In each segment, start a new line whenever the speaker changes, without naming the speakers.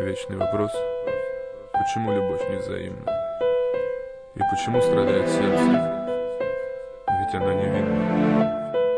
Вечный вопрос: почему любовь не взаимна? И почему страдает сердце? Ведь она невинна.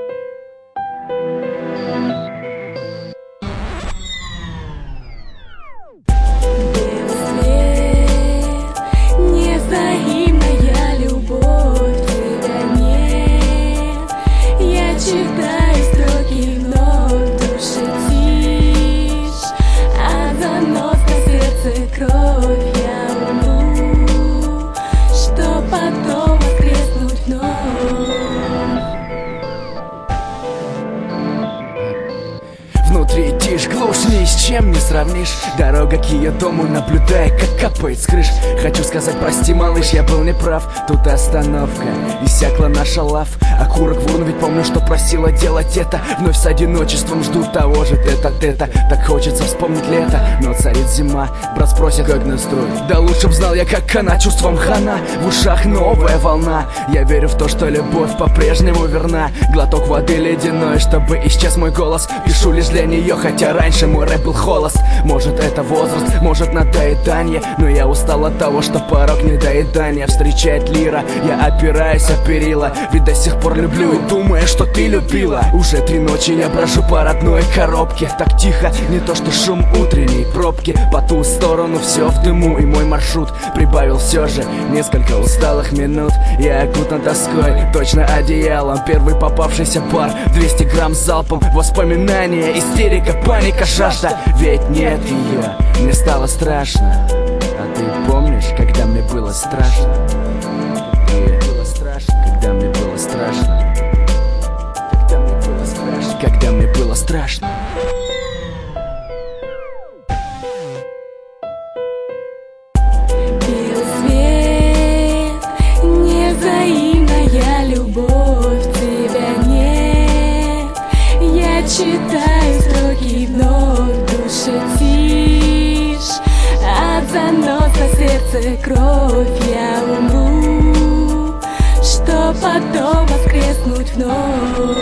Внутри тишь, глушь, ни с чем не сравнишь. Дорога к ее дому, наблюдая, как капает с крыш. Хочу сказать прости, малыш, я был неправ. Тут остановка, иссякла наша лав. Окурок в урну, ведь помню, что просила делать это. Вновь с одиночеством жду того же тет-а-тета. Так хочется вспомнить лето, но царит зима. Брат спросит, как настрой? Да лучше б знал я, как она, чувством хана. В ушах новая волна. Я верю в то, что любовь по-прежнему верна. Глоток воды ледяной, чтобы исчез мой голос. Пишу лишь для нее, хотя раньше мой рэп был холост. Может это возраст, может надоедание, но я устал от того, что порог недоедания встречает лира. Я опираюсь о перила, ведь до сих пор люблю и думаю, что ты любила. Уже 3 ночи я брожу по родной коробке. Так тихо, не то что шум утренней пробки. По ту сторону все в дыму, и мой маршрут прибавил все же несколько усталых минут. Я окутан тоской, точно одеялом. Первый попавшийся пар, 200 грамм залпом. Воспоминания, истерика, паника, жажда. Ведь нет ее, мне стало страшно. А ты помнишь, когда мне было страшно? Когда мне было страшно. Когда мне было страшно. Когда мне было страшно.
Белый свет, невзаимная любовь, тебя нет. Я читаю строки вновь, в душе тишь. От заноса сердце кровь, я умру, что потом воскреснуть вновь.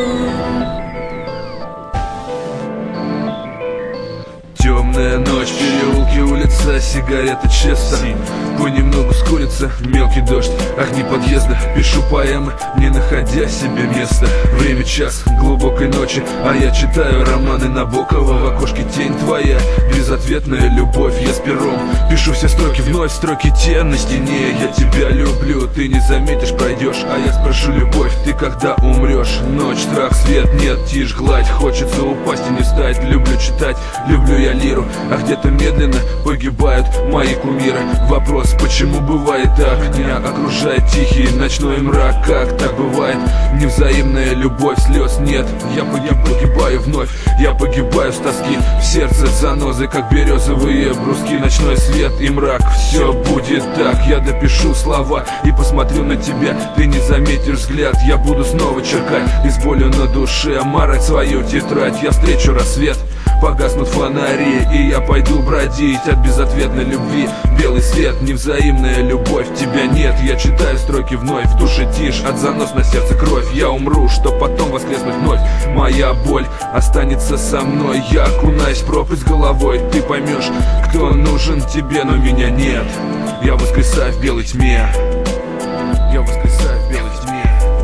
Темная ночь, переулки, улица, сигарета честно. Понемногу скулится мелкий дождь, огни подъезда. Пишу поэмы, не находя себе места. Время час глубокой ночи, а я читаю романы Набокова. В окошке тень твоя, безответная любовь. Я с пером пишу все строки вновь, строки те на стене. Я тебя люблю, ты не заметишь, пройдешь. А я спрошу, любовь, ты когда умрешь? Ночь, страх, свет, нет, тишь, гладь. Хочется упасть и не встать. Люблю читать, люблю я лиру, а где-то медленно погибают мои кумиры. Вопрос, почему бывает так? Меня окружает тихий ночной мрак. Как так бывает? Невзаимная любовь, слез нет. Я погибаю вновь, я погибаю с тоски. В сердце занозы, как березовые бруски. Ночной свет и мрак, все будет так. Я допишу слова и посмотрю на тебя. Ты не заметишь взгляд, я буду снова черкать. И с болью на душе марать свою тетрадь. Я встречу рассвет, погаснут фонари, и я пойду бродить от безответной любви. Белый свет, невзаимная любовь, тебя нет. Я читаю строки вновь, в душе тишь, от занос на сердце кровь. Я умру, что потом воскреснуть вновь. Моя боль останется со мной. Я окунаюсь в пропасть головой. Ты поймешь, кто нужен тебе, но меня нет. Я воскресаю в белой тьме. Я воскресаю в белой тьме.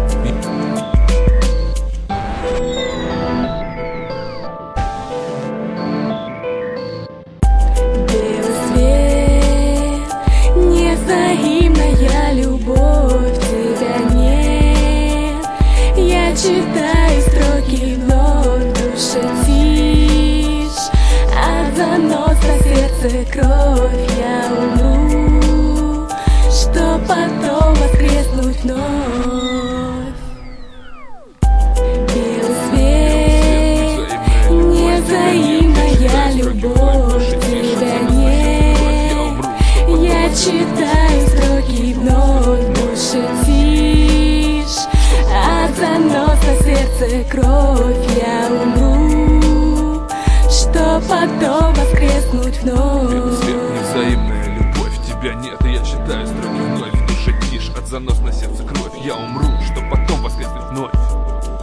Читаю строки вновь, в душе тишь. От заноса сердце кровь, я умру, что потом воскреснуть вновь. Белый свет, невзаимная любовь, тебя нет. Я читаю строки вновь, в душе тишь. От заноса сердце кровь, я умру, что потом воскреснуть вновь.
Белый свет, невзаимная любовь, тебя нет. И я читаю строки вновь, в душе тишь. От занос на сердце кровь, я умру, что потом воскреснуть вновь.